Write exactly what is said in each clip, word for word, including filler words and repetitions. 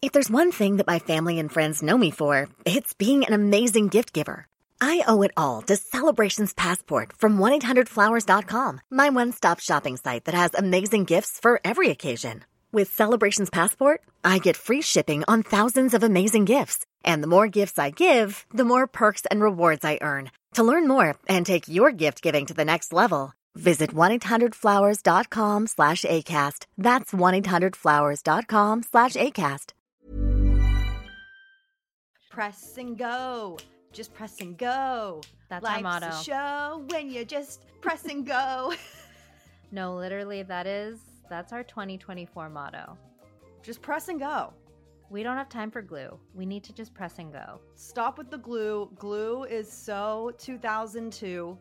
If there's one thing that my family and friends know me for, it's being an amazing gift giver. I owe it all to Celebrations Passport from one eight hundred flowers dot com, my one-stop shopping site that has amazing gifts for every occasion. With Celebrations Passport, I get free shipping on thousands of amazing gifts. And the more gifts I give, the more perks and rewards I earn. To learn more and take your gift giving to the next level, visit one eight hundred flowers dot com slash ACAST. That's one eight hundred flowers dot com slash ACAST. Press and go. Just press and go. That's Life's our motto. A show when you just press and go. No, literally, that is, that's our twenty twenty-four motto. Just press and go. We don't have time for glue. We need to just press and go. Stop with the glue. Glue is so two thousand two.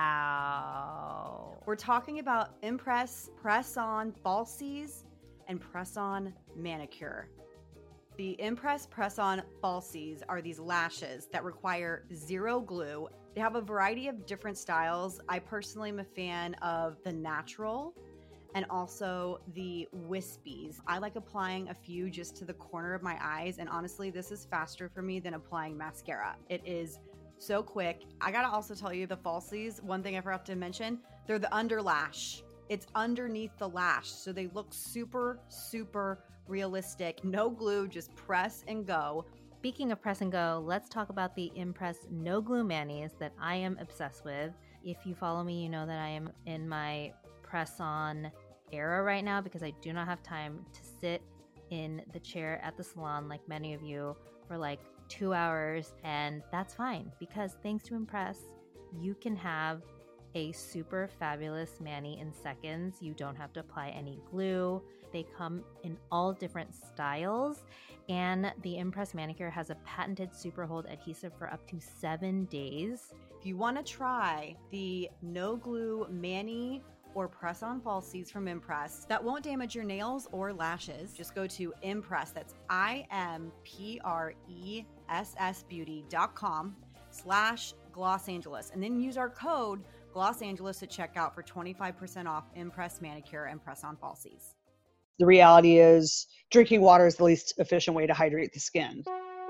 Wow. We're talking about Impress Press-On Falsies and Press-On Manicure. The Impress Press-On Falsies are these lashes that require zero glue. They have a variety of different styles. I personally am a fan of the natural and also the wispies. I like applying a few just to the corner of my eyes, and honestly, this is faster for me than applying mascara. It is so quick. I gotta also tell you, the falsies, one thing I forgot to mention, they're the underlash. It's underneath the lash, so they look super, super realistic. No glue, just press and go. Speaking of press and go, let's talk about the Impress No Glue Manis that I am obsessed with. If you follow me, you know that I am in my press-on era right now because I do not have time to sit in the chair at the salon like many of you for like two hours, and that's fine because thanks to Impress, you can have a super fabulous mani in seconds. You don't have to apply any glue. They come in all different styles, and the Impress Manicure has a patented super hold adhesive for up to seven days. If you want to try the no glue mani or press-on falsies from Impress that won't damage your nails or lashes, just go to Impress. That's I M P R E S S beauty dot com slash Gloss Angeles, and then use our code Gloss Angeles at checkout for twenty-five percent off Impress Manicure and press-on falsies. The reality is drinking water is the least efficient way to hydrate the skin.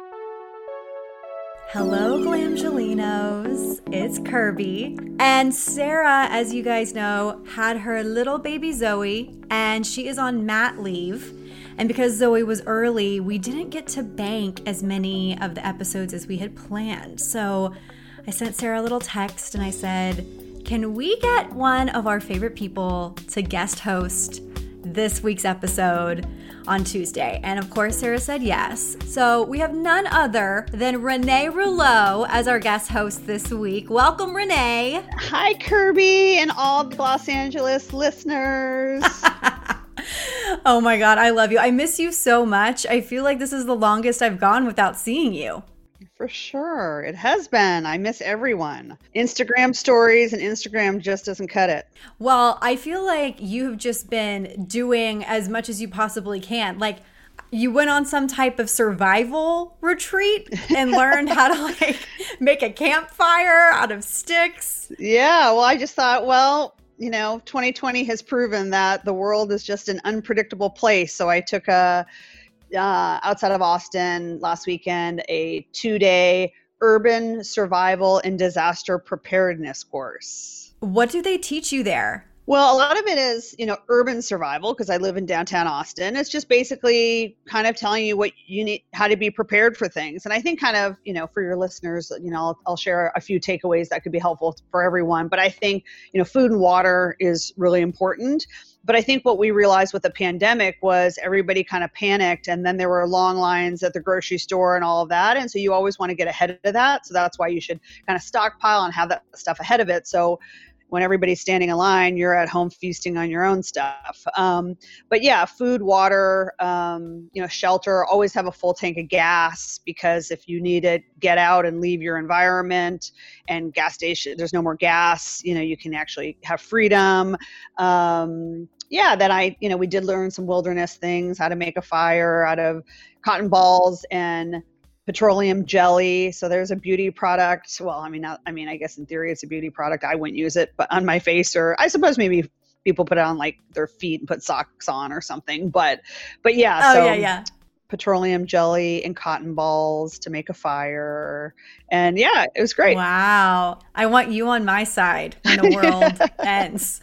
Hello, Glamgelinos. It's Kirby. And Sarah, as you guys know, had her little baby Zoe, and she is on mat leave. And because Zoe was early, we didn't get to bank as many of the episodes as we had planned. So I sent Sarah a little text and I said, can we get one of our favorite people to guest host this week's episode on Tuesday? And of course, Sarah said yes. So we have none other than Renee Rouleau as our guest host this week. Welcome, Renee. Hi, Kirby and all the Los Angeles listeners. Oh my God, I love you. I miss you so much. I feel like this is the longest I've gone without seeing you. For sure. It has been. I miss everyone. Instagram stories and Instagram just doesn't cut it. Well, I feel like you have just been doing as much as you possibly can. Like, you went on some type of survival retreat and learned how to like make a campfire out of sticks. Yeah. Well, I just thought, well, you know, twenty twenty has proven that the world is just an unpredictable place. So I took a Uh, outside of Austin last weekend, a two-day urban survival and disaster preparedness course. What do they teach you there? Well, a lot of it is, you know, urban survival because I live in downtown Austin. It's just basically kind of telling you what you need, how to be prepared for things. And I think kind of, you know, for your listeners, you know, I'll, I'll share a few takeaways that could be helpful for everyone. But I think, you know, food and water is really important. But I think what we realized with the pandemic was everybody kind of panicked, and then there were long lines at the grocery store and all of that. And so you always want to get ahead of that. So that's why you should kind of stockpile and have that stuff ahead of it. So when everybody's standing in line, you're at home feasting on your own stuff. Um, but yeah, food, water, um, you know, shelter, always have a full tank of gas, because if you need to get out and leave your environment and gas station, there's no more gas, you know, you can actually have freedom. Um, yeah, then I, you know, we did learn some wilderness things, how to make a fire out of cotton balls and petroleum jelly. So there's a beauty product. Well, I mean, not, I mean, I guess in theory it's a beauty product. I wouldn't use it, but on my face, or I suppose maybe people put it on like their feet and put socks on or something. But, but yeah. Oh so yeah, yeah. petroleum jelly and cotton balls to make a fire. And yeah, it was great. Wow. I want you on my side when the world ends.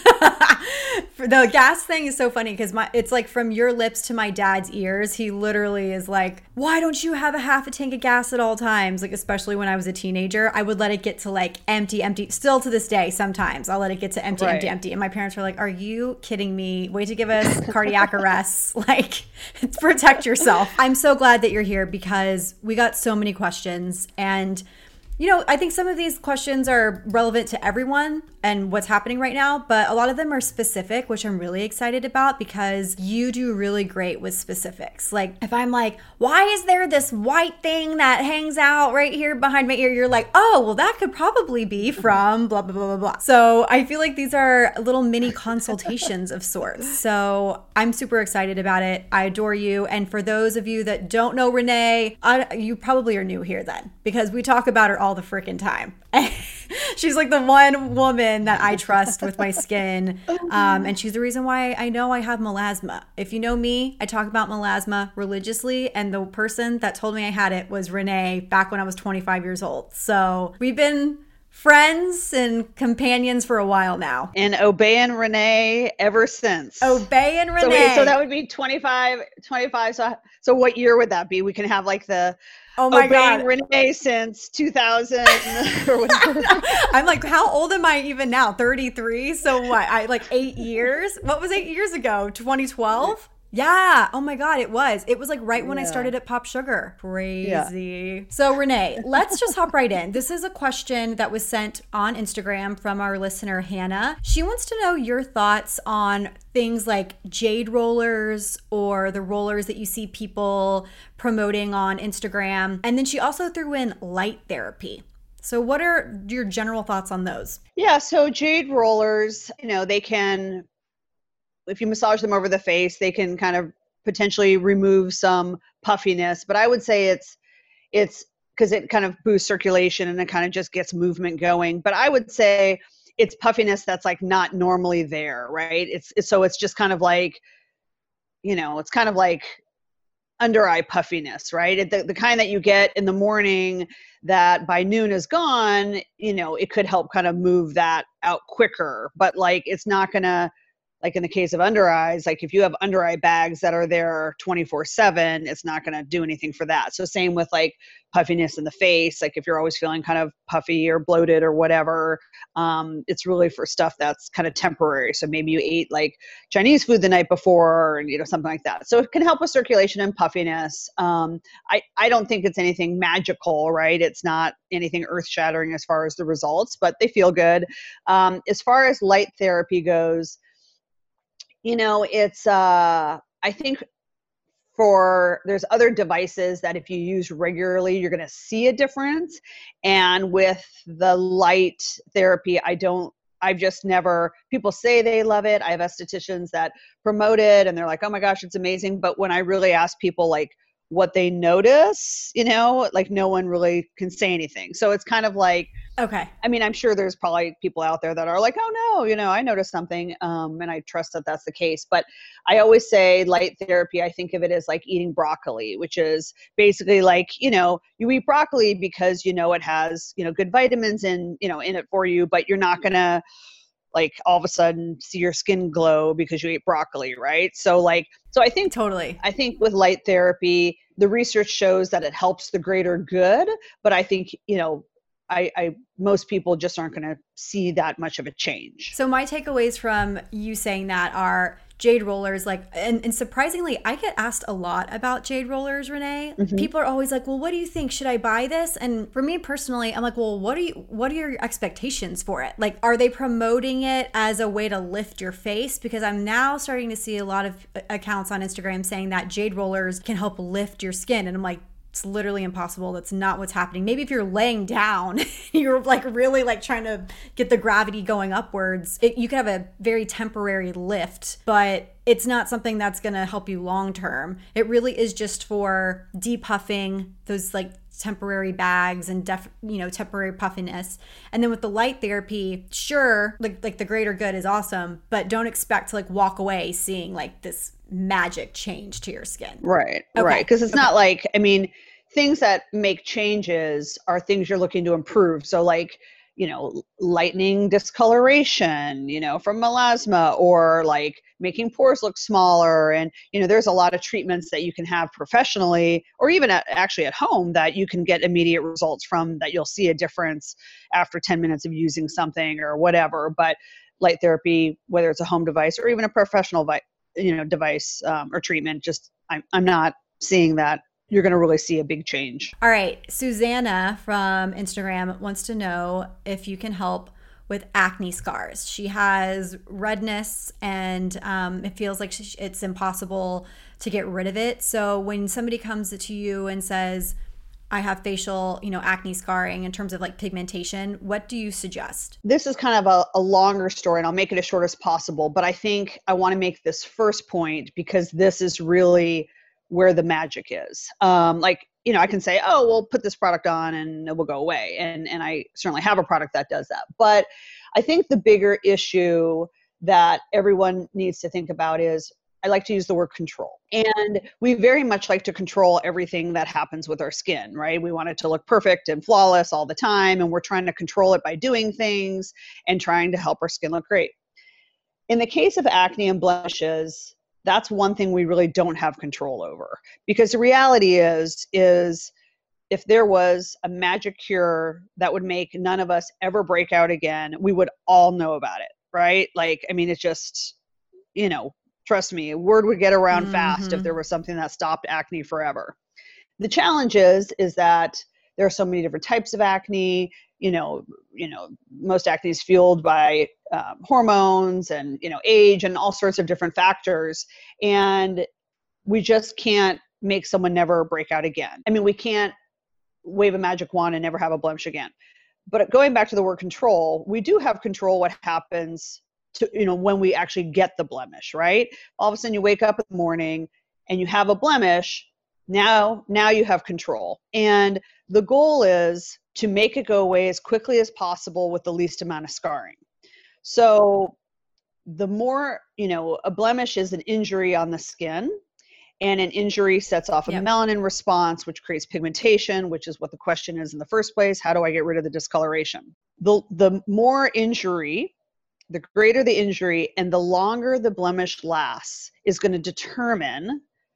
The gas thing is so funny because my it's like from your lips to my dad's ears. He literally is like, why don't you have a half a tank of gas at all times? Like, especially when I was a teenager, I would let it get to like empty, empty. Still to this day, sometimes I'll let it get to empty, Right. empty, empty. And my parents were like, are you kidding me? Wait to give us cardiac arrests. Like, protect yourself. I'm so glad that you're here because we got so many questions. And you know, I think some of these questions are relevant to everyone and what's happening right now, but a lot of them are specific, which I'm really excited about because you do really great with specifics. Like if I'm like, why is there this white thing that hangs out right here behind my ear? You're like, oh, well, that could probably be from blah, blah, blah, blah, blah. So I feel like these are little mini consultations of sorts. So I'm super excited about it. I adore you. And for those of you that don't know Renee, I, you probably are new here then because we talk about her all the freaking time. She's like the one woman that I trust with my skin. Um, and she's the reason why I know I have melasma. If you know me, I talk about melasma religiously. And the person that told me I had it was Renee back when I was twenty-five years old. So we've been friends and companions for a while now. And obeying Renee ever since. Obey and Renee. So, wait, so that would be twenty-five, twenty-five. So, so what year would that be? We can have like the oh my obeying God. Renee since two thousand or whatever. I'm like, how old am I even now? thirty-three. So what? I like eight years. What was eight years ago? twenty twelve. Yeah. Oh my God, it was. It was like right when Yeah. I started at Pop Sugar. Crazy. Yeah. So Renee, let's just hop right in. This is a question that was sent on Instagram from our listener, Hannah. She wants to know your thoughts on things like jade rollers or the rollers that you see people promoting on Instagram. And then she also threw in light therapy. So what are your general thoughts on those? Yeah, so jade rollers, you know, they can, if you massage them over the face, they can kind of potentially remove some puffiness. But I would say it's, it's because it kind of boosts circulation and it kind of just gets movement going. But I would say it's puffiness that's like not normally there, right? It's, it's so it's just kind of like, you know, it's kind of like under eye puffiness, right? It, the, the kind that you get in the morning that by noon is gone, you know, it could help kind of move that out quicker. But like, it's not going to, like in the case of under eyes, like if you have under eye bags that are there twenty-four seven, it's not going to do anything for that. So same with like puffiness in the face. Like if you're always feeling kind of puffy or bloated or whatever, um, it's really for stuff that's kind of temporary. So maybe you ate like Chinese food the night before, or, you know, something like that. So it can help with circulation and puffiness. Um, I, I don't think it's anything magical, right? It's not anything earth shattering as far as the results, but they feel good. Um, as far as light therapy goes, you know, it's, uh, I think for, there's other devices that if you use regularly, you're going to see a difference. And with the light therapy, I don't, I've just never, people say they love it. I have estheticians that promote it and they're like, oh my gosh, it's amazing. But when I really ask people like what they notice, you know, like no one really can say anything. So it's kind of like, okay. I mean, I'm sure there's probably people out there that are like, oh no, you know, I noticed something. Um, and I trust that that's the case. But I always say light therapy, I think of it as like eating broccoli, which is basically like, you know, you eat broccoli because, you know, it has, you know, good vitamins in, you know, in it for you, but you're not going to like all of a sudden see your skin glow because you ate broccoli. Right. So like, so I think Totally. I think with light therapy, the research shows that it helps the greater good, but I think, you know, I, I most people just aren't going to see that much of a change. So my takeaways from you saying that are jade rollers, like, and, and surprisingly, I get asked a lot about jade rollers, Renee. Mm-hmm. People are always like, well, what do you think? Should I buy this? And for me personally, I'm like, well, what are you, what are your expectations for it? Like, are they promoting it as a way to lift your face? Because I'm now starting to see a lot of accounts on Instagram saying that jade rollers can help lift your skin. And I'm like, it's literally impossible. That's not what's happening. Maybe if you're laying down, you're like really like trying to get the gravity going upwards, it, you could have a very temporary lift, but it's not something that's going to help you long term. It really is just for depuffing those like temporary bags and def, you know, temporary puffiness. And then with the light therapy, sure, like like the greater good is awesome, but don't expect to like walk away seeing like this magic change to your skin. Right, Okay. right. Because it's Okay. not like, I mean, things that make changes are things you're looking to improve. So like, you know, lightening discoloration, you know, from melasma, or like making pores look smaller. And, you know, there's a lot of treatments that you can have professionally or even at, actually at home that you can get immediate results from, that you'll see a difference after ten minutes of using something or whatever. But light therapy, whether it's a home device or even a professional vi- you know, device um, or treatment, just I'm, I'm not seeing that you're going to really see a big change. All right. Susanna from Instagram wants to know if you can help with acne scars. She has redness and um, it feels like she, it's impossible to get rid of it. So when somebody comes to you and says, I have facial, you know, acne scarring in terms of like pigmentation, what do you suggest? This is kind of a, a longer story, and I'll make it as short as possible. But I think I want to make this first point because this is really where the magic is. Um, like, you know, I can say, oh, we'll put this product on and it will go away. And, and I certainly have a product that does that. But I think the bigger issue that everyone needs to think about is, I like to use the word control. And we very much like to control everything that happens with our skin, right? We want it to look perfect and flawless all the time. And we're trying to control it by doing things and trying to help our skin look great. In the case of acne and blemishes, that's one thing we really don't have control over. Because the reality is, is if there was a magic cure that would make none of us ever break out again, we would all know about it, right? Like, I mean, it's just, you know, trust me, word would get around mm-hmm. fast if there was something that stopped acne forever. The challenge is, is that there are so many different types of acne. You know, you know, most acne is fueled by um, hormones and, you know, age and all sorts of different factors. And we just can't make someone never break out again. I mean, we can't wave a magic wand and never have a blemish again. But going back to the word control, we do have control what happens to, you know, when we actually get the blemish, right? All of a sudden you wake up in the morning and you have a blemish. Now, now you have control. And the goal is to make it go away as quickly as possible with the least amount of scarring. So the more, you know, a blemish is an injury on the skin, and an injury sets off a yep. melanin response, which creates pigmentation, which is what the question is in the first place. How do I get rid of the discoloration? The, the more injury, the greater the injury, and the longer the blemish lasts is going to determine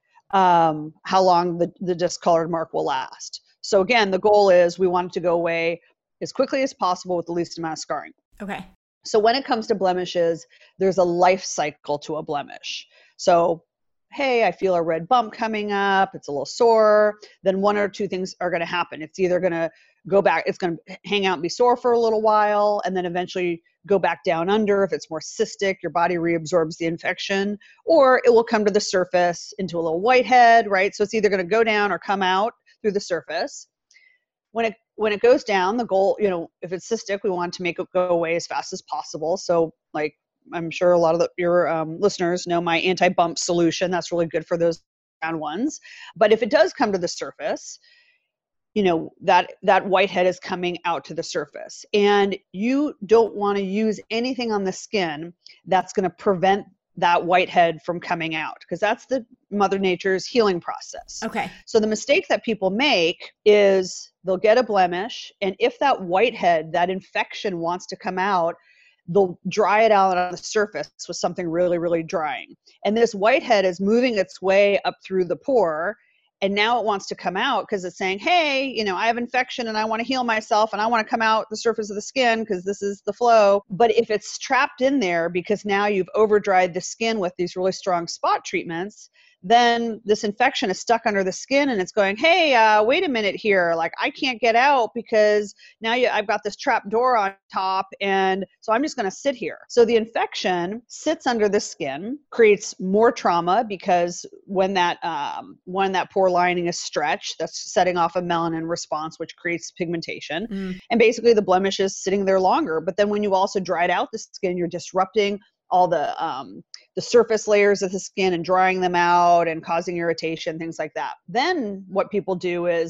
um, how long the, the discolored mark will last. So again, the goal is we want it to go away as quickly as possible with the least amount of scarring. Okay. So when it comes to blemishes, there's a life cycle to a blemish. So, hey, I feel a red bump coming up, it's a little sore, then one or two things are going to happen. It's either going to go back, it's going to hang out and be sore for a little while, and then eventually go back down under. If it's more cystic, your body reabsorbs the infection, or it will come to the surface into a little whitehead, right? So it's either going to go down or come out through the surface. When it when it goes down, the goal, you know, if it's cystic, we want to make it go away as fast as possible. So like, I'm sure a lot of the, your um, listeners know my anti-bump solution. That's really good for those round ones. But if it does come to the surface, you know, that, that whitehead is coming out to the surface. And you don't want to use anything on the skin that's going to prevent that whitehead from coming out, because that's the Mother Nature's healing process. Okay. So the mistake that people make is they'll get a blemish, and if that whitehead, that infection wants to come out, they'll dry it out on the surface with something really, really drying. And this whitehead is moving its way up through the pore, and now it wants to come out because it's saying, hey, you know, I have infection and I want to heal myself and I want to come out the surface of the skin because this is the flow. But if it's trapped in there because now you've over-dried the skin with these really strong spot treatments, then this infection is stuck under the skin and it's going, hey, uh, wait a minute here. Like, I can't get out because now you, I've got this trap door on top. And so I'm just going to sit here. So the infection sits under the skin, creates more trauma because when that, um, when that pore lining is stretched, that's setting off a melanin response, which creates pigmentation. Mm. And basically the blemish is sitting there longer. But then when you also dried out the skin, you're disrupting all the um, the surface layers of the skin and drying them out and causing irritation, things like that. Then what people do is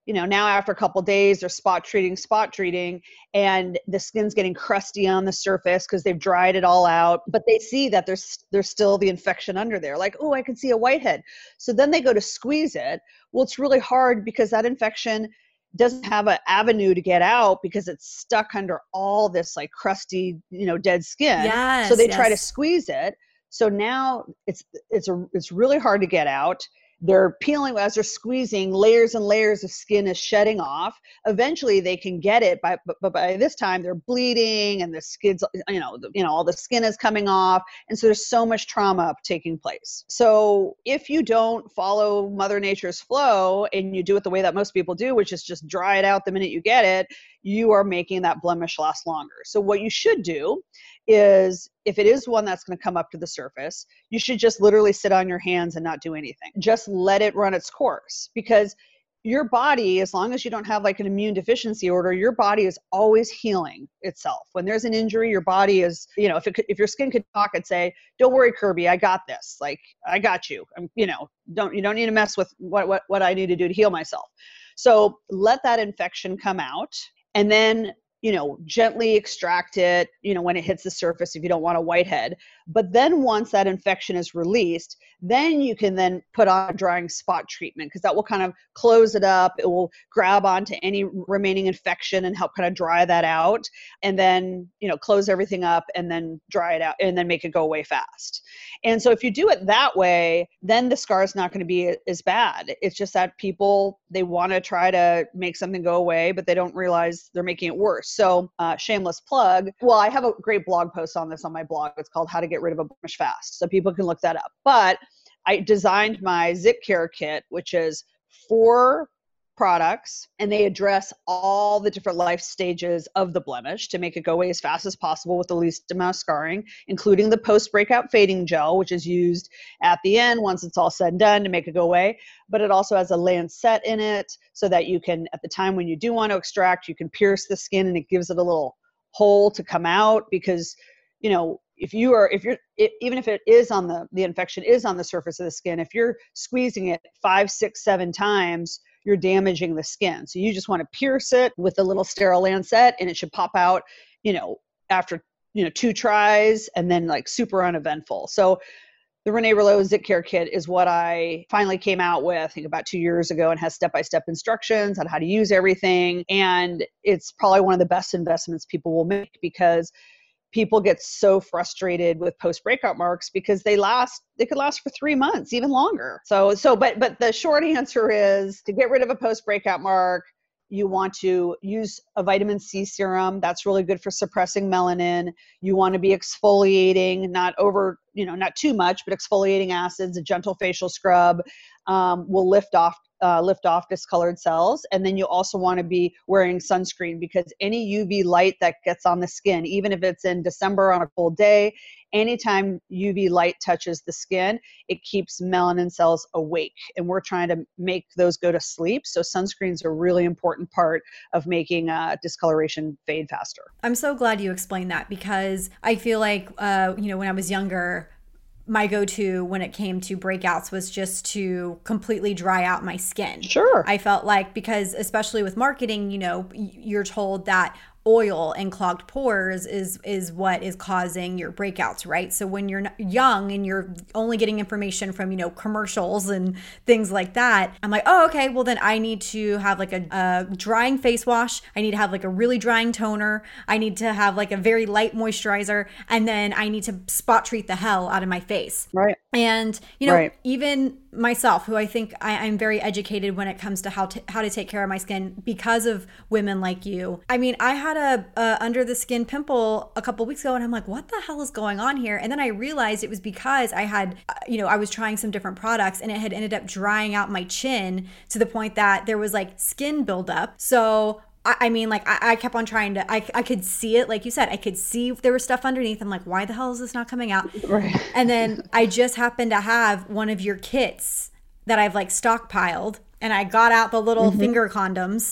you know, now after a couple of days, they're spot treating, spot treating, and the skin's getting crusty on the surface because they've dried it all out. But they see that there's there's still the infection under there. Like, oh, I can see a whitehead. So then they go to squeeze it. Well, it's really hard because that infection doesn't have an avenue to get out because it's stuck under all this like crusty, you know, dead skin. Yes, so they yes. try to squeeze it. So now it's it's a it's really hard to get out. They're peeling as they're squeezing, layers and layers of skin is shedding off. Eventually they can get it, by, but, but by this time they're bleeding and the skin's, you know, the, you know, all the skin is coming off. And so there's so much trauma taking place. So if you don't follow Mother Nature's flow and you do it the way that most people do, which is just dry it out the minute you get it, you are making that blemish last longer. So what you should do is, if it is one that's going to come up to the surface, you should just literally sit on your hands and not do anything. Just let it run its course, because your body, as long as you don't have like an immune deficiency order, your body is always healing itself. When there's an injury, your body is, you know, if it could, if your skin could talk and say, don't worry, Kirby, I got this. Like, I got you. I'm, you know, don't, you don't need to mess with what, what, what I need to do to heal myself. So let that infection come out, and then, you know, gently extract it, you know, when it hits the surface if you don't want a whitehead. But then once that infection is released, then you can then put on a drying spot treatment, because that will kind of close it up. It will grab onto any remaining infection and help kind of dry that out. And then, you know, close everything up and then dry it out and then make it go away fast. And so if you do it that way, then the scar is not going to be as bad. It's just that people, they want to try to make something go away, but they don't realize they're making it worse. So uh, shameless plug. Well, I have a great blog post on this on my blog. It's called How to Get Rid of a Blemish Fast. So people can look that up. But I designed my Zit Care kit, which is four products, and they address all the different life stages of the blemish to make it go away as fast as possible with the least amount of scarring, including the post-breakout fading gel, which is used at the end once it's all said and done to make it go away. But it also has a lancet in it so that you can, at the time when you do want to extract, you can pierce the skin and it gives it a little hole to come out, because, you know, if you are, if you're, it, even if it is on the, the infection is on the surface of the skin, if you're squeezing it five, six, seven times, you're damaging the skin. So you just want to pierce it with a little sterile lancet, and it should pop out, you know, after, you know, two tries, and then like super uneventful. So the Renee Rouleau Zit Care kit is what I finally came out with, I think about two years ago, and has step-by-step instructions on how to use everything. And it's probably one of the best investments people will make, because people get so frustrated with post-breakout marks because they last, they could last for three months, even longer. So, so, but, but the short answer is, to get rid of a post-breakout mark, you want to use a vitamin C serum. That's really good for suppressing melanin. You want to be exfoliating, not over, you know, not too much, but exfoliating acids. A gentle facial scrub um, will lift off Uh, lift off discolored cells. And then you also want to be wearing sunscreen, because any U V light that gets on the skin, even if it's in December on a cold day, anytime U V light touches the skin, it keeps melanin cells awake. And we're trying to make those go to sleep. So sunscreen's a really important part of making uh, discoloration fade faster. I'm so glad you explained that, because I feel like, uh, you know, when I was younger, my go-to when it came to breakouts was just to completely dry out my skin. Sure. I felt like, because especially with marketing, you know, you're told that oil and clogged pores is is what is causing your breakouts, right? So when you're young and you're only getting information from, you know, commercials and things like that, I'm like, oh, okay, well then I need to have like a, a drying face wash. I need to have like a really drying toner. I need to have like a very light moisturizer. And then I need to spot treat the hell out of my face. Right. And, you know, right. even myself, who I think I, I'm very educated when it comes to how to, how to take care of my skin because of women like you. I mean, I had a, a under the skin pimple a couple weeks ago, and I'm like, what the hell is going on here? And then I realized it was because I had, you know, I was trying some different products, and it had ended up drying out my chin to the point that there was like skin buildup. So I mean, like, I, I kept on trying to, I, I could see it. Like you said, I could see if there was stuff underneath. I'm like, why the hell is this not coming out? Right. And then I just happened to have one of your kits that I've like stockpiled, and I got out the little mm-hmm. finger condoms,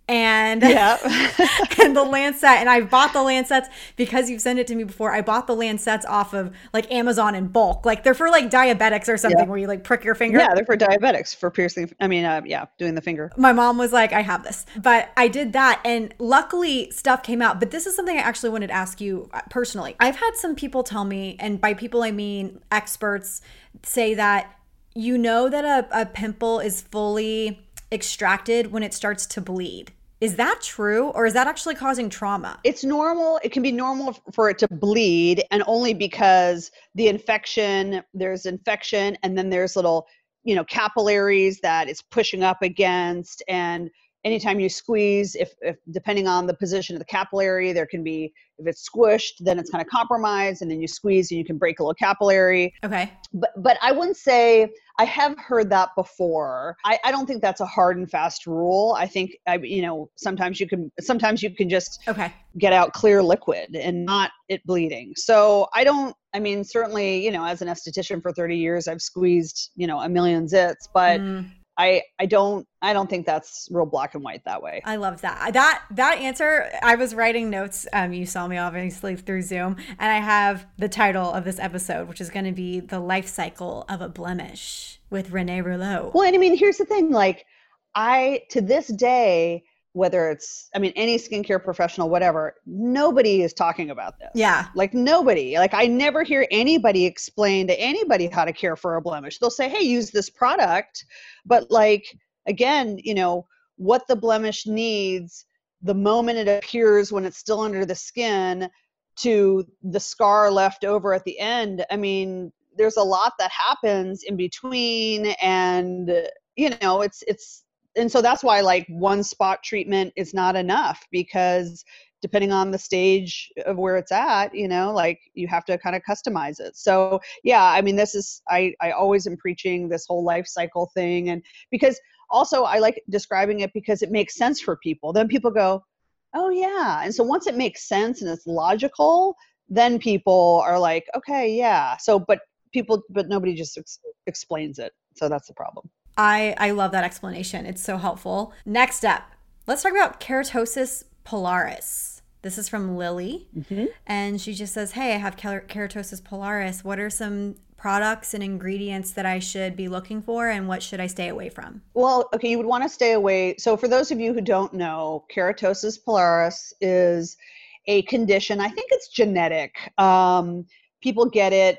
and yeah. and the Lancet. And I bought the Lancets because you've sent it to me before. I bought the Lancets off of like Amazon in bulk. Like they're for like diabetics or something, yeah. where you like prick your finger. Yeah, they're for diabetics for piercing. I mean, uh, yeah, doing the finger. My mom was like, I have this, but I did that, and luckily stuff came out. But this is something I actually wanted to ask you personally. I've had some people tell me, and by people I mean experts, say that you know that a, a pimple is fully extracted when it starts to bleed. Is that true, or is that actually causing trauma? It's normal. It can be normal for it to bleed, and only because the infection, there's infection, and then there's little, you know, capillaries that it's pushing up against. And anytime you squeeze, if, if depending on the position of the capillary, there can be, if it's squished, then it's kind of compromised, and then you squeeze and you can break a little capillary. Okay. But but I wouldn't say, I have heard that before. I, I don't think that's a hard and fast rule. I think, I, you know, sometimes you can, sometimes you can just okay. get out clear liquid and not it bleeding. So I don't, I mean, certainly, you know, as an esthetician for thirty years, I've squeezed, you know, a million zits, but mm. I, I don't, I don't think that's real black and white that way. I love that. That, that answer, I was writing notes. Um, you saw me obviously through Zoom, and I have the title of this episode, which is going to be The Life Cycle of a Blemish with Renee Rouleau. Well, and I mean, here's the thing, like I, to this day, whether it's, I mean, any skincare professional, whatever, nobody is talking about this. Yeah. Like nobody, like I never hear anybody explain to anybody how to care for a blemish. They'll say, hey, use this product. But like, again, you know, what the blemish needs, the moment it appears when it's still under the skin to the scar left over at the end. I mean, there's a lot that happens in between, and, you know, it's, it's, and so that's why like one spot treatment is not enough, because depending on the stage of where it's at, you know, like you have to kind of customize it. So yeah, I mean, this is, I, I always am preaching this whole life cycle thing. And because also I like describing it because it makes sense for people. Then people go, oh yeah. And so once it makes sense and it's logical, then people are like, okay, yeah. So, but people, but nobody just ex- explains it. So that's the problem. I, I love that explanation. It's so helpful. Next up, let's talk about keratosis pilaris. This is from Lily. Mm-hmm. And she just says, hey, I have ker- keratosis pilaris. What are some products and ingredients that I should be looking for, and what should I stay away from? Well, okay, you would want to stay away. So for those of you who don't know, keratosis pilaris is a condition. I think it's genetic. Um, people get it.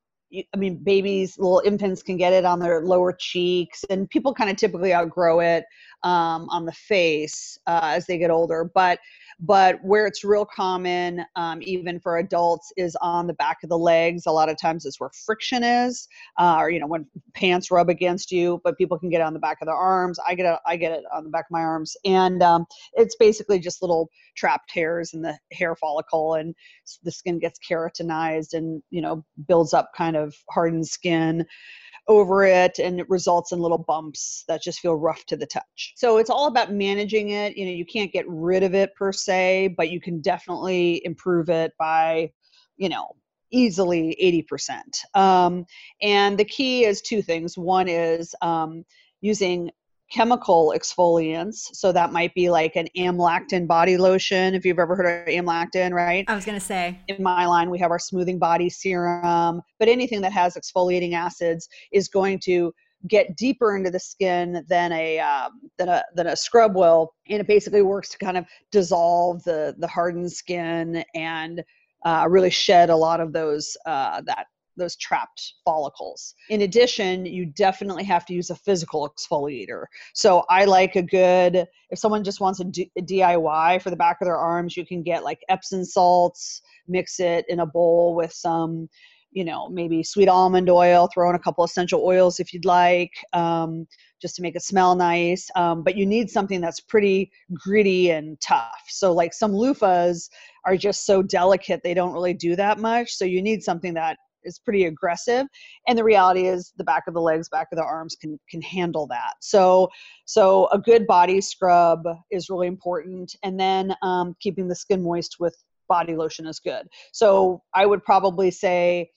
I mean, babies, little infants can get it on their lower cheeks, and people kind of typically outgrow it um, on the face uh, as they get older. But but where it's real common, um, even for adults, is on the back of the legs. A lot of times it's where friction is, uh, or, you know, when pants rub against you, but people can get it on the back of their arms. I get it, I get it on the back of my arms. And um, it's basically just little trapped hairs in the hair follicle, and the skin gets keratinized and, you know, builds up kind of hardened skin over it, and it results in little bumps that just feel rough to the touch. So it's all about managing it. You know, you can't get rid of it per se, but you can definitely improve it by, you know, easily eighty percent. Um, and the key is two things. One is um, using chemical exfoliants. So that might be like an amlactin body lotion, if you've ever heard of amlactin, right? I was going to say. In my line, we have our smoothing body serum, but anything that has exfoliating acids is going to get deeper into the skin than a um, than a than a scrub will, and it basically works to kind of dissolve the the hardened skin and uh, really shed a lot of those uh, that. those trapped follicles. In addition, you definitely have to use a physical exfoliator. So I like a good, if someone just wants a, D- a D I Y for the back of their arms, you can get like Epsom salts, mix it in a bowl with some, you know, maybe sweet almond oil, throw in a couple essential oils if you'd like, um, just to make it smell nice. Um, but you need something that's pretty gritty and tough. So like some loofahs are just so delicate, they don't really do that much. So you need something that is pretty aggressive. And the reality is the back of the legs, back of the arms can can handle that. So so a good body scrub is really important. And then um, keeping the skin moist with body lotion is good. So I would probably say,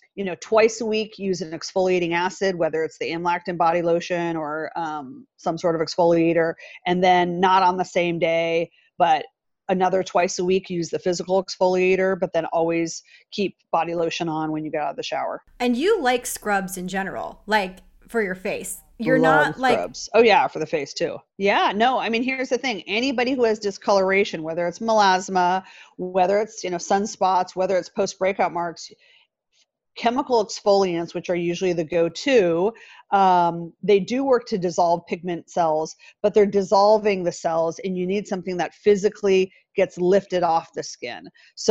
you know, twice a week, use an exfoliating acid, whether it's the Amlactin body lotion or um, some sort of exfoliator, and then not on the same day, but another twice a week, use the physical exfoliator, but then always keep body lotion on when you get out of the shower. And you like scrubs in general, like for your face. You're Love not like, scrubs. Oh yeah, for the face too. Yeah, no, I mean, here's the thing. Anybody who has discoloration, whether it's melasma, whether it's, you know, sunspots, whether it's post-breakout marks, chemical exfoliants, which are usually the go-to, um, they do work to dissolve pigment cells, but they're dissolving the cells, and you need something that physically gets lifted off the skin.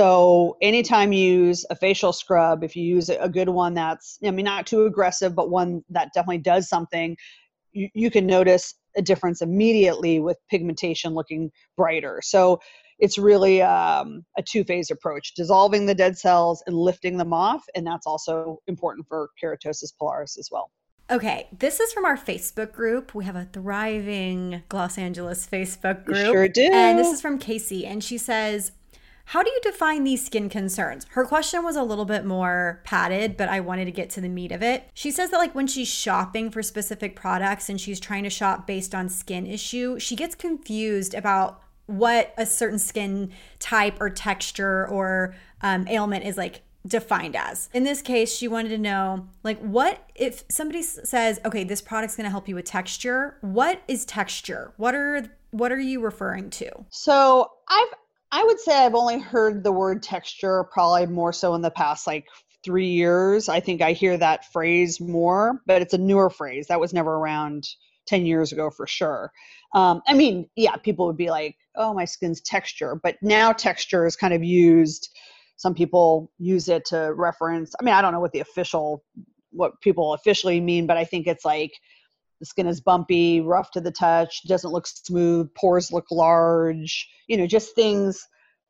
So anytime you use a facial scrub, if you use a good one that's, I mean, not too aggressive, but one that definitely does something, you, you can notice a difference immediately with pigmentation looking brighter. So it's really um, a two-phase approach, dissolving the dead cells and lifting them off. And that's also important for keratosis pilaris as well. okay, this is from our Facebook group. We have a thriving Los Angeles Facebook group. We sure do. And this is from Casey. And she says, how do you define these skin concerns? Her question was a little bit more padded, but I wanted to get to the meat of it. She says that like when she's shopping for specific products and she's trying to shop based on skin issue, she gets confused about what a certain skin type or texture or um, ailment is like defined as. In this case, she wanted to know, like, what if somebody says, okay, this product's going to help you with texture. What is texture? What are what are you referring to? So I've I would say I've only heard the word texture probably more so in the past like three years. I think I hear that phrase more, but it's a newer phrase that was never around ten years ago for sure. Um, I mean, yeah, people would be like, oh, my skin's texture, but now texture is kind of used. Some people use it to reference, I mean, I don't know what the official, what people officially mean, but I think it's like the skin is bumpy, rough to the touch, doesn't look smooth, pores look large, you know, just things.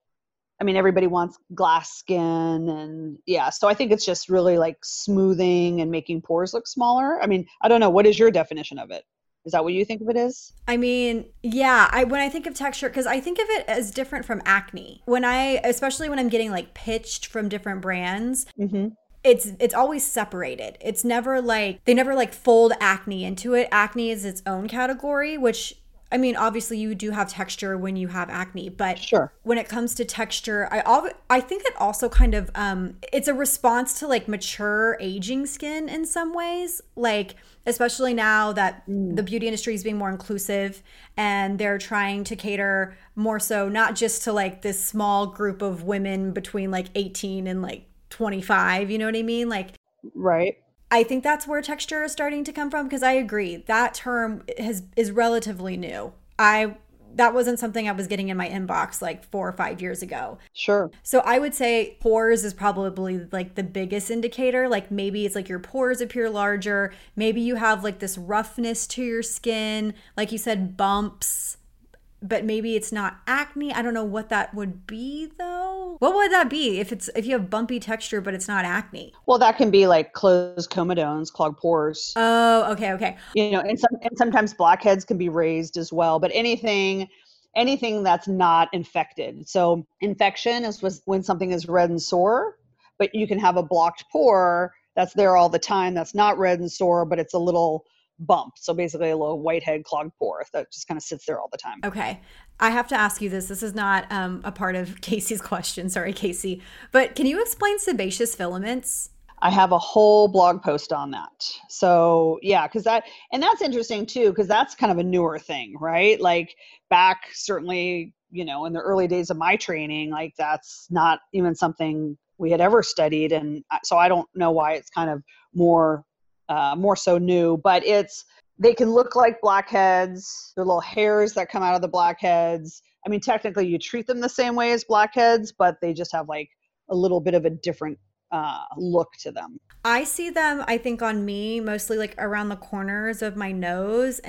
I mean, everybody wants glass skin, and yeah, so I think it's just really like smoothing and making pores look smaller. I mean, I don't know. What is your definition of it? Is that what you think of it as? I mean, yeah, I when I think of texture, because I think of it as different from acne. When I, especially when I'm getting like pitched from different brands, Mm-hmm. it's it's always separated. It's never like, they never like fold acne into it. Acne is its own category, which, I mean, obviously you do have texture when you have acne, but Sure. when it comes to texture, I al- I think it also kind of, um, it's a response to like mature aging skin in some ways, like especially now that mm. the beauty industry is being more inclusive and they're trying to cater more so not just to like this small group of women between like eighteen and like twenty-five, you know what I mean? Like, right. I think that's where texture is starting to come from, because I agree that term has is relatively new. I that wasn't something I was getting in my inbox like four or five years ago. Sure. So I would say pores is probably like the biggest indicator. Like maybe it's like your pores appear larger. Maybe you have like this roughness to your skin, like you said, bumps. But maybe it's not acne. I don't know what that would be though. What would that be if it's if you have bumpy texture but it's not acne? Well, that can be like closed comedones, clogged pores. Oh, okay, okay. You know, and some and sometimes blackheads can be raised as well. But anything, anything that's not infected. So infection is was when something is red and sore, but you can have a blocked pore that's there all the time. That's not red and sore, but it's a little bump. So basically a little whitehead clogged pore that just kind of sits there all the time. Okay. I have to ask you this. This is not um, a part of Casey's question. Sorry, Casey. But can you explain sebaceous filaments? I have a whole blog post on that. So yeah, because that, and that's interesting too, because that's kind of a newer thing, right? Like back certainly, you know, in the early days of my training, like that's not even something we had ever studied. And so I don't know why it's kind of more Uh, more so new, but it's, they can look like blackheads. They're little hairs that come out of the blackheads. I mean, technically you treat them the same way as blackheads, but they just have like a little bit of a different uh, look to them. I see them, I think on me, mostly like around the corners of my nose and like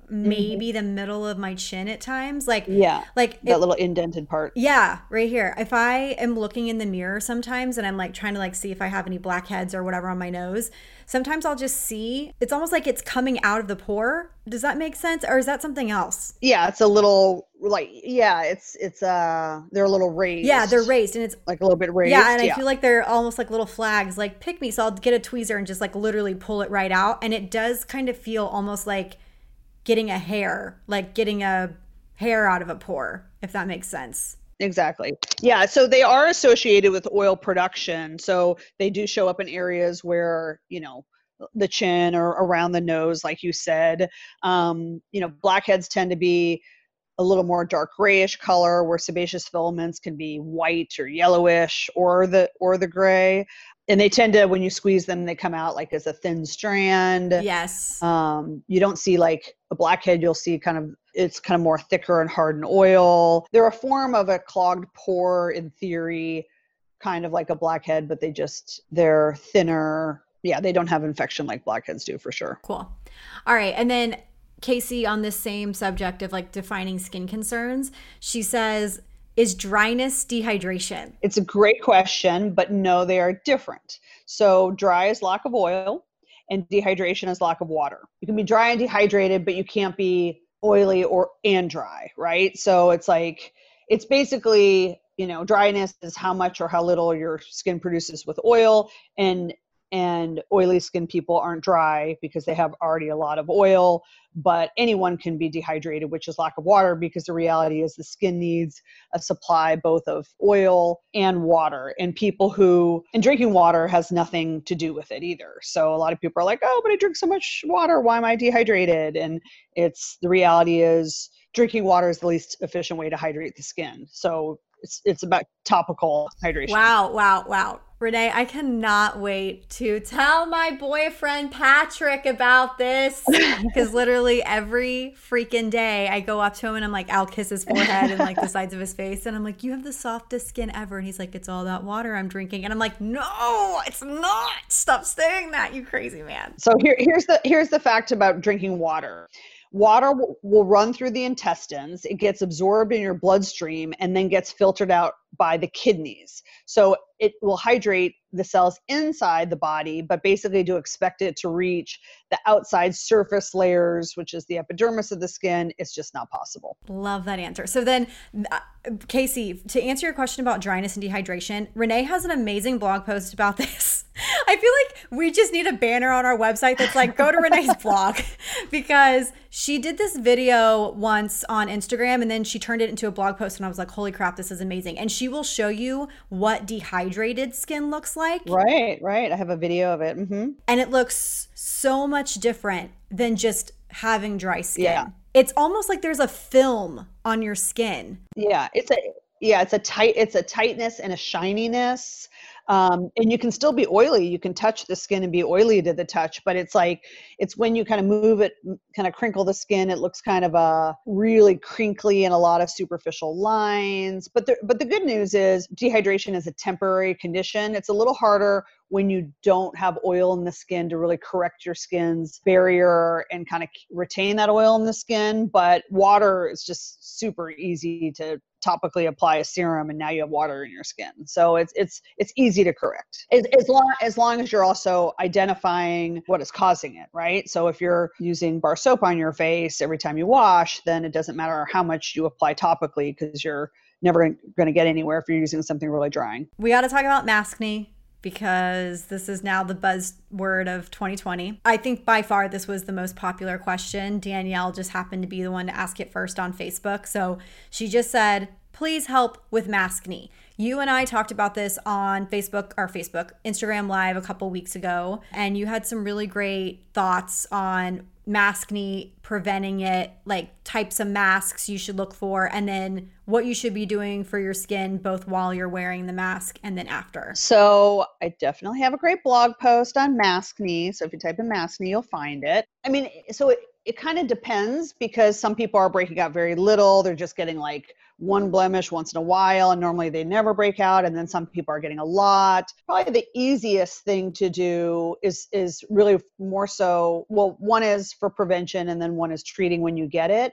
maybe mm-hmm. the middle of my chin at times. Like, yeah, like that it, little indented part. Yeah, right here. If I am looking in the mirror sometimes and I'm like trying to like see if I have any blackheads or whatever on my nose, sometimes I'll just see, it's almost like it's coming out of the pore. Does that make sense? Or is that something else? Yeah, it's a little like, yeah, it's, it's, uh, they're a little raised. Yeah, they're raised and it's like a little bit raised. Yeah, and yeah. I feel like they're almost like little flags, like pick me. So I'll get a tweezer and just like literally pull it right out. And it does kind of feel almost like getting a hair, like getting a hair out of a pore, if that makes sense. Exactly. Yeah. So they are associated with oil production. So they do show up in areas where, you know, the chin or around the nose, like you said. Um, you know, blackheads tend to be a little more dark grayish color, where sebaceous filaments can be white or yellowish or the or the gray. And they tend to, when you squeeze them, they come out like as a thin strand. Yes. Um, you don't see like a blackhead. You'll see kind of, it's kind of more thicker and hardened oil. They're a form of a clogged pore in theory, kind of like a blackhead, but they just, they're thinner. Yeah, they don't have infection like blackheads do for sure. Cool. All right. And then Casey, on this same subject of like defining skin concerns, she says, is dryness dehydration? It's a great question, but no, they are different. So dry is lack of oil and dehydration is lack of water. You can be dry and dehydrated, but you can't be oily or and dry, right? So it's like, it's basically, you know, dryness is how much or how little your skin produces with oil, and and oily skin people aren't dry because they have already a lot of oil, but anyone can be dehydrated, which is lack of water, because the reality is the skin needs a supply both of oil and water. And people who, and drinking water has nothing to do with it either. So a lot of people are like, oh, but I drink so much water, why am I dehydrated? And it's, the reality is drinking water is the least efficient way to hydrate the skin. So it's it's about topical hydration. Wow, wow, wow. Renee, I cannot wait to tell my boyfriend Patrick about this, because literally every freaking day I go up to him and I'm like, I'll kiss his forehead and like the sides of his face. And I'm like, you have the softest skin ever. And he's like, it's all that water I'm drinking. And I'm like, no, it's not. Stop saying that, you crazy man. So here, here's the here's the fact about drinking water. Water w- will run through the intestines. It gets absorbed in your bloodstream and then gets filtered out by the kidneys. So it will hydrate the cells inside the body, but basically to expect it to reach the outside surface layers, which is the epidermis of the skin, it's just not possible. Love that answer. So then, uh, Casey, to answer your question about dryness and dehydration, Renee has an amazing blog post about this. I feel like we just need a banner on our website that's like, go to Renee's blog, because she did this video once on Instagram and then she turned it into a blog post, and I was like, holy crap, this is amazing. And she will show you what dehydrated skin looks like. Right, right. I have a video of it. Mm-hmm. And it looks so much different than just having dry skin. Yeah. It's almost like there's a film on your skin. Yeah, it's a yeah, it's a tight it's a tightness and a shininess. Um, and you can still be oily. You can touch the skin and be oily to the touch, but it's like, it's when you kind of move it, kind of crinkle the skin, it looks kind of a really crinkly and a lot of superficial lines. But the, but the good news is dehydration is a temporary condition. It's a little harder when you don't have oil in the skin to really correct your skin's barrier and kind of retain that oil in the skin. But water is just super easy to topically apply a serum, and now you have water in your skin. So it's it's it's easy to correct, as, as long as long as you're also identifying what is causing it, right? So if you're using bar soap on your face every time you wash, then it doesn't matter how much you apply topically, because you're never going to get anywhere if you're using something really drying. We got to talk about maskne, because this is now the buzzword of twenty twenty. I think by far this was the most popular question. Danielle just happened to be the one to ask it first on Facebook. So she just said, please help with maskne. You and I talked about this on Facebook, or Facebook, Instagram Live a couple weeks ago, and you had some really great thoughts on maskne, preventing it, like types of masks you should look for, and then what you should be doing for your skin, both while you're wearing the mask and then after. So I definitely have a great blog post on maskne. So if you type in maskne, you'll find it. I mean, so it, it kind of depends, because some people are breaking out very little. They're just getting like one blemish once in a while, and normally they never break out. And then some people are getting a lot. Probably the easiest thing to do is, is really more so, well, one is for prevention and then one is treating when you get it.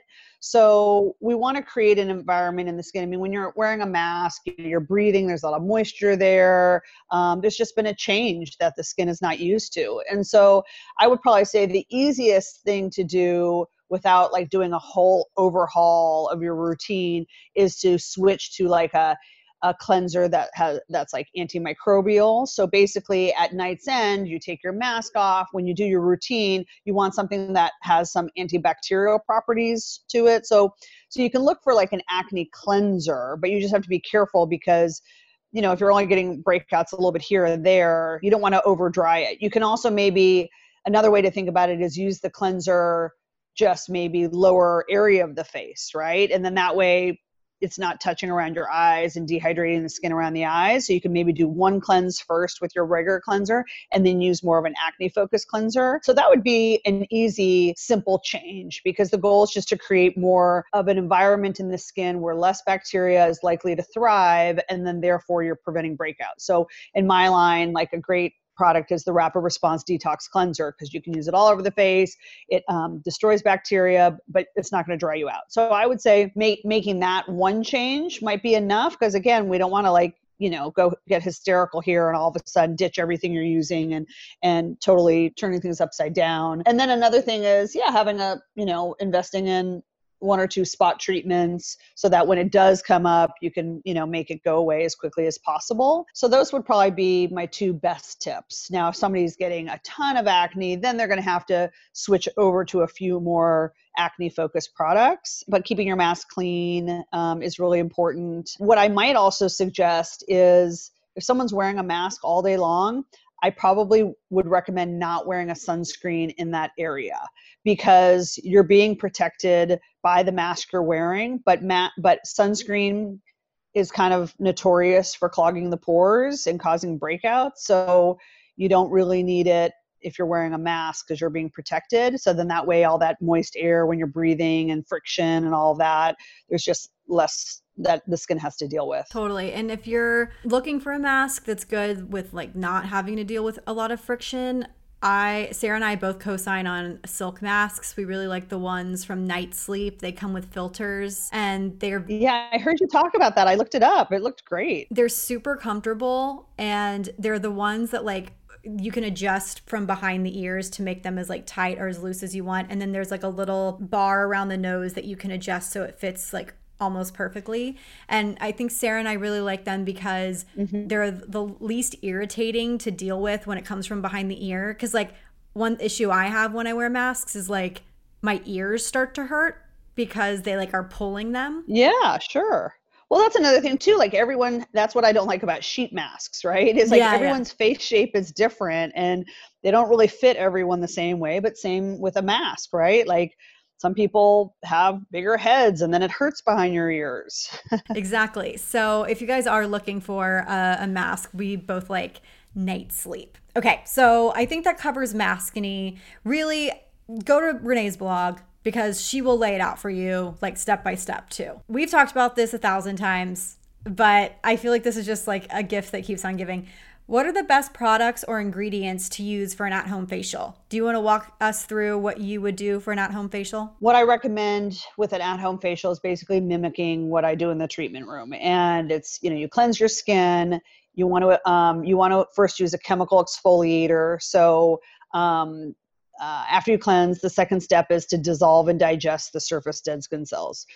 So we want to create an environment in the skin. I mean, when you're wearing a mask, you're breathing, there's a lot of moisture there. Um, there's just been a change that the skin is not used to. And so I would probably say the easiest thing to do without like doing a whole overhaul of your routine is to switch to like a a cleanser that has that's like antimicrobial. So basically at night's end, you take your mask off. When you do your routine, you want something that has some antibacterial properties to it. So so you can look for like an acne cleanser, but you just have to be careful because, you know, if you're only getting breakouts a little bit here and there, you don't want to over dry it. You can also maybe, another way to think about it is use the cleanser just maybe lower area of the face, right? And then that way it's not touching around your eyes and dehydrating the skin around the eyes. So you can maybe do one cleanse first with your regular cleanser and then use more of an acne focused cleanser. So that would be an easy, simple change because the goal is just to create more of an environment in the skin where less bacteria is likely to thrive. And then therefore you're preventing breakouts. So in my line, like a great product is the Rapid Response Detox Cleanser because you can use it all over the face. It um, destroys bacteria, but it's not going to dry you out. So I would say make, making that one change might be enough because, again, we don't want to like, you know, go get hysterical here and all of a sudden ditch everything you're using and and totally turning things upside down. And then another thing is, yeah, having a, you know, investing in one or two spot treatments so that when it does come up, you can, you know, make it go away as quickly as possible. So those would probably be my two best tips. Now, if somebody's getting a ton of acne, then they're going to have to switch over to a few more acne focused products, but keeping your mask clean um, is really important. What I might also suggest is if someone's wearing a mask all day long, I probably would recommend not wearing a sunscreen in that area because you're being protected by the mask you're wearing, but ma- but sunscreen is kind of notorious for clogging the pores and causing breakouts. So you don't really need it if you're wearing a mask because you're being protected. So then that way, all that moist air when you're breathing and friction and all that, there's just less that the skin has to deal with. Totally. And if you're looking for a mask that's good with like not having to deal with a lot of friction, I, Sarah and I both co-sign on silk masks. We really like the ones from Night Sleep. They come with filters and they're... Yeah, I heard you talk about that. I looked it up. It looked great. They're super comfortable and they're the ones that like you can adjust from behind the ears to make them as like tight or as loose as you want. And then there's like a little bar around the nose that you can adjust so it fits like almost perfectly. And I think Sarah and I really like them because mm-hmm. they're the least irritating to deal with when it comes from behind the ear. Because like one issue I have when I wear masks is like my ears start to hurt because they like are pulling them. Yeah, sure. Well, that's another thing too. Like everyone, that's what I don't like about sheet masks, right? It's like yeah, everyone's yeah. face shape is different and they don't really fit everyone the same way, but same with a mask, right? Like some people have bigger heads and then it hurts behind your ears. Exactly. So if you guys are looking for a, a mask, we both like Night Sleep. Okay. So I think that covers Maskne. Really go to Renee's blog because she will lay it out for you like step by step too. We've talked about this a thousand times, but I feel like this is just like a gift that keeps on giving. What are the best products or ingredients to use for an at-home facial? Do you want to walk us through what you would do for an at-home facial? What I recommend with an at-home facial is basically mimicking what I do in the treatment room. And it's, you know, you cleanse your skin. You want to, um, you want to first use a chemical exfoliator. So um, uh, after you cleanse, the second step is to dissolve and digest the surface dead skin cells.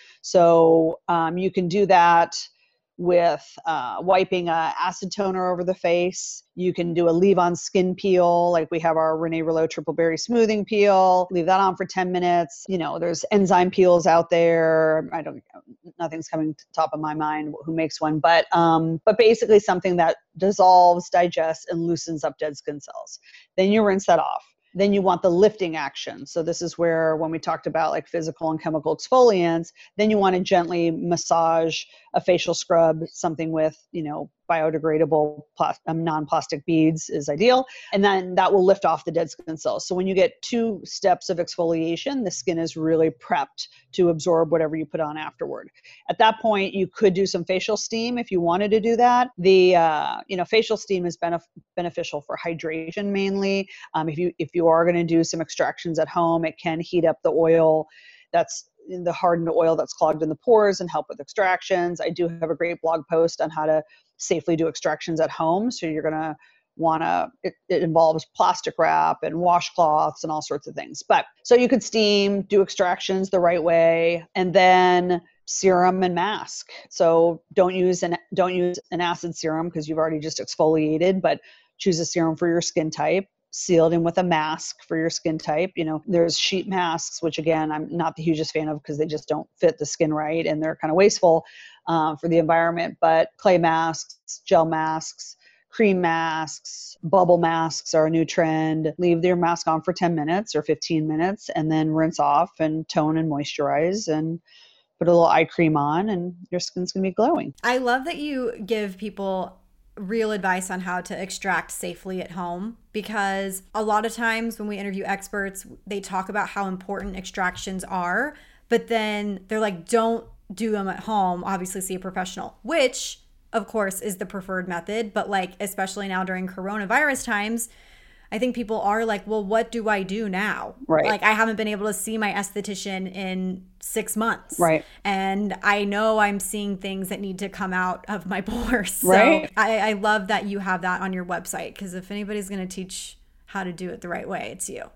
So um, you can do that with uh, wiping a acid toner over the face. You can do a leave-on skin peel, like we have our Renee Rouleau Triple Berry Smoothing Peel. Leave that on for ten minutes. You know, there's enzyme peels out there. I don't, nothing's coming to the top of my mind who makes one, but um, but basically something that dissolves, digests, and loosens up dead skin cells. Then you rinse that off. Then you want the lifting action. So this is where when we talked about like physical and chemical exfoliants, then you want to gently massage a facial scrub, something with, you know, biodegradable plas- um, non-plastic beads is ideal. And then that will lift off the dead skin cells. So when you get two steps of exfoliation, the skin is really prepped to absorb whatever you put on afterward. At that point, you could do some facial steam if you wanted to do that. The uh, you know facial steam is benef- beneficial for hydration mainly. Um, if you if you are going to do some extractions at home, it can heat up the oil that's in the hardened oil that's clogged in the pores and help with extractions. I do have a great blog post on how to safely do extractions at home. So you're going to want to, it, it involves plastic wrap and washcloths and all sorts of things. But so you could steam, do extractions the right way, and then serum and mask. So don't use an, don't use an acid serum because you've already just exfoliated, but choose a serum for your skin type. Sealed in with a mask for your skin type. You know, there's sheet masks, which again, I'm not the hugest fan of because they just don't fit the skin right and they're kind of wasteful um, for the environment. But clay masks, gel masks, cream masks, bubble masks are a new trend. Leave your mask on for ten minutes or fifteen minutes and then rinse off and tone and moisturize and put a little eye cream on and your skin's going to be glowing. I love that you give people real advice on how to extract safely at home, because a lot of times when we interview experts, they talk about how important extractions are, but then they're like, don't do them at home, obviously see a professional, which of course is the preferred method. But like, especially now during coronavirus times, I think people are like, well, what do I do now? Right. Like, I haven't been able to see my esthetician in six months. Right. And I know I'm seeing things that need to come out of my pores. So right. I, I love that you have that on your website, because if anybody's going to teach how to do it the right way, it's you.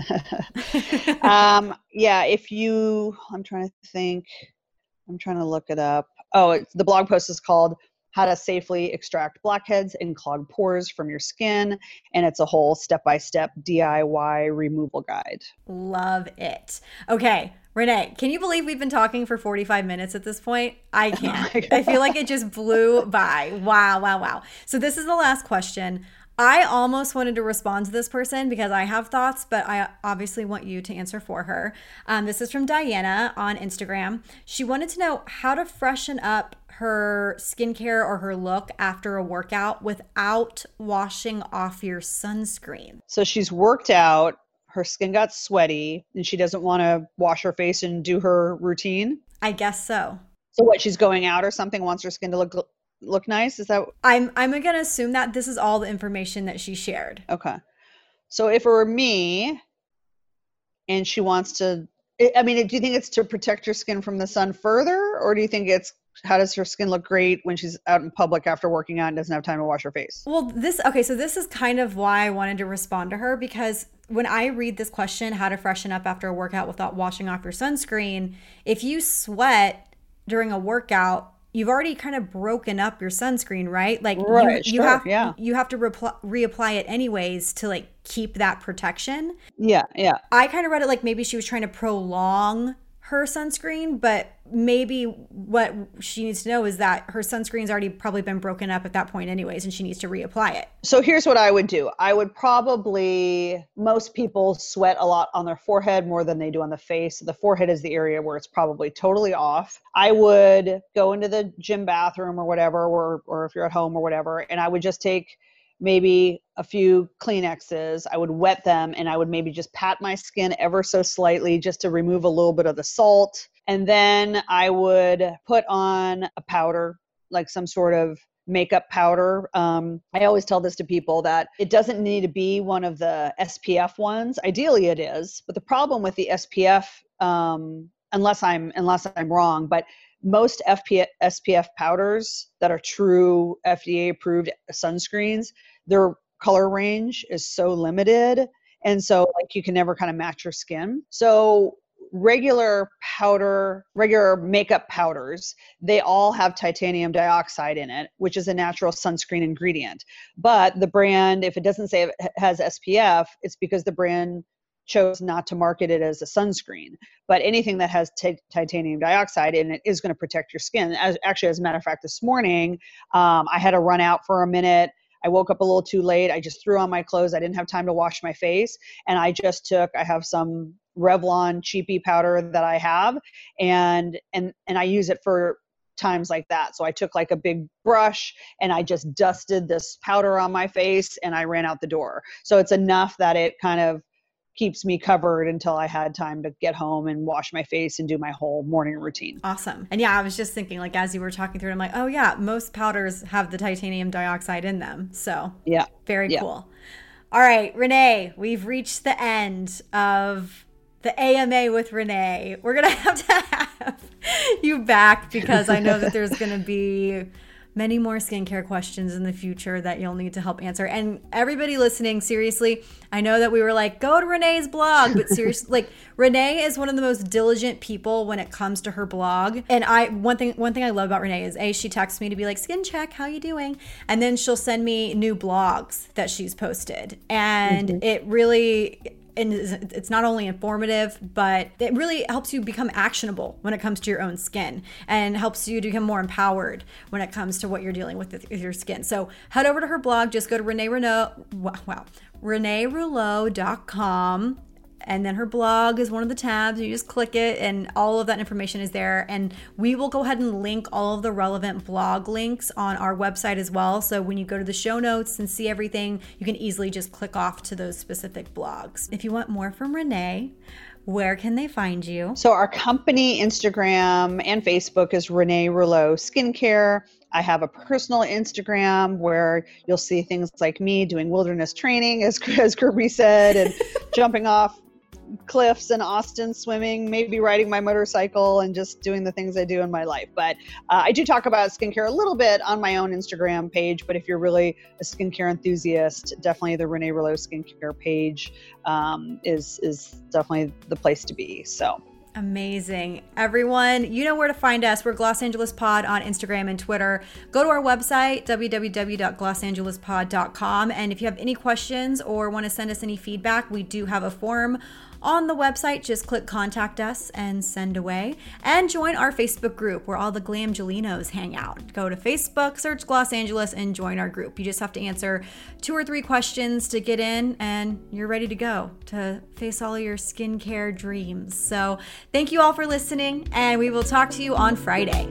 um, yeah. If you, I'm trying to think, I'm trying to look it up. Oh, it's, the blog post is called How to Safely Extract Blackheads and Clogged Pores from Your Skin. And it's a whole step-by-step D I Y removal guide. Love it. Okay, Renee, can you believe we've been talking for forty-five minutes at this point? I can't. Oh I feel like it just blew by. Wow, wow, wow. So this is the last question. I almost wanted to respond to this person because I have thoughts, but I obviously want you to answer for her. Um, this is from Diana on Instagram. She wanted to know how to freshen up her skincare or her look after a workout without washing off your sunscreen. So she's worked out, her skin got sweaty, and she doesn't want to wash her face and do her routine? I guess so. So what, she's going out or something, wants her skin to look look nice? Is that? I'm I'm going to assume that this is all the information that she shared. Okay. So if it were me and she wants to, I mean, do you think it's to protect your skin from the sun further? Or do you think it's, how does her skin look great when she's out in public after working out and doesn't have time to wash her face? Well, this, okay, so this is kind of why I wanted to respond to her, because when I read this question, how to freshen up after a workout without washing off your sunscreen, if you sweat during a workout, you've already kind of broken up your sunscreen, right? Like right, you, you sure, have yeah. you have to repl- reapply it anyways to like keep that protection. Yeah, yeah. I kind of read it like maybe she was trying to prolong her sunscreen, but maybe what she needs to know is that her sunscreen's already probably been broken up at that point anyways, and she needs to reapply it. So here's what I would do. I would probably, most people sweat a lot on their forehead more than they do on the face. The forehead is the area where it's probably totally off. I would go into the gym bathroom or whatever, or, or if you're at home or whatever, and I would just take maybe a few Kleenexes. I would wet them and I would maybe just pat my skin ever so slightly just to remove a little bit of the salt. And then I would put on a powder, like some sort of makeup powder. Um, I always tell this to people that it doesn't need to be one of the S P F ones. Ideally it is, but the problem with the S P F, um, unless I'm, unless I'm wrong, but most F P S P F powders that are true F D A approved sunscreens, their color range is so limited. And so like you can never kind of match your skin. So regular powder, regular makeup powders, they all have titanium dioxide in it, which is a natural sunscreen ingredient. But the brand, if it doesn't say it has S P F, it's because the brand chose not to market it as a sunscreen. But anything that has t- titanium dioxide in it is going to protect your skin. As actually, as a matter of fact, this morning, um, I had to run out for a minute. I woke up a little too late. I just threw on my clothes. I didn't have time to wash my face. And I just took, I have some Revlon cheapy powder that I have, and and and I use it for times like that. So I took like a big brush and I just dusted this powder on my face and I ran out the door. So it's enough that it kind of keeps me covered until I had time to get home and wash my face and do my whole morning routine. Awesome. And yeah, I was just thinking, like, as you were talking through it, I'm like, oh yeah, most powders have the titanium dioxide in them. So yeah, very yeah. cool. All right, Renee, we've reached the end of the A M A with Renee. We're going to have to have you back because I know that there's going to be many more skincare questions in the future that you'll need to help answer. And everybody listening, seriously, I know that we were like, go to Renee's blog, but seriously, like Renee is one of the most diligent people when it comes to her blog. And I, one thing, one thing I love about Renee is A, she texts me to be like, skin check, how you doing? And then she'll send me new blogs that she's posted. And mm-hmm. it really, and it's not only informative, but it really helps you become actionable when it comes to your own skin and helps you to become more empowered when it comes to what you're dealing with with your skin. So head over to her blog. Just go to Renee Renault, wow, renee rouleau dot com. And then her blog is one of the tabs. You just click it and all of that information is there. And we will go ahead and link all of the relevant blog links on our website as well. So when you go to the show notes and see everything, you can easily just click off to those specific blogs. If you want more from Renee, where can they find you? So our company Instagram and Facebook is Renee Rouleau Skincare. I have a personal Instagram where you'll see things like me doing wilderness training, as, as Kirby said, and jumping off cliffs in Austin, swimming, maybe riding my motorcycle and just doing the things I do in my life. But uh, I do talk about skincare a little bit on my own Instagram page, but if you're really a skincare enthusiast, definitely the Renee Rouleau Skincare page um, is, is definitely the place to be. So. Amazing. Everyone, you know where to find us. We're Gloss Angeles Pod on Instagram and Twitter. Go to our website, w w w dot gloss angeles pod dot com. And if you have any questions or want to send us any feedback, we do have a form on the website. Just click contact us and send away. And join our Facebook group where all the Glamgelinos hang out. Go to Facebook, search Gloss Angeles, and join our group. You just have to answer two or three questions to get in, and you're ready to go to face all your skincare dreams. So thank you all for listening, and we will talk to you on Friday.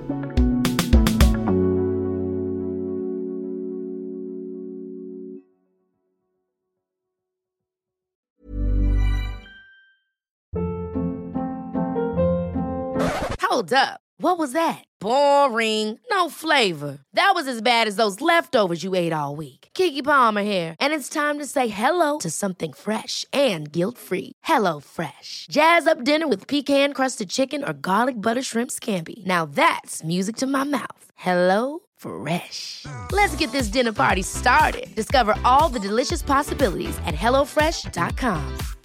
Hold up. What was that? Boring. No flavor. That was as bad as those leftovers you ate all week. Keke Palmer here, and it's time to say hello to something fresh and guilt-free. Hello Fresh. Jazz up dinner with pecan-crusted chicken or garlic butter shrimp scampi. Now that's music to my mouth. Hello Fresh. Let's get this dinner party started. Discover all the delicious possibilities at hello fresh dot com.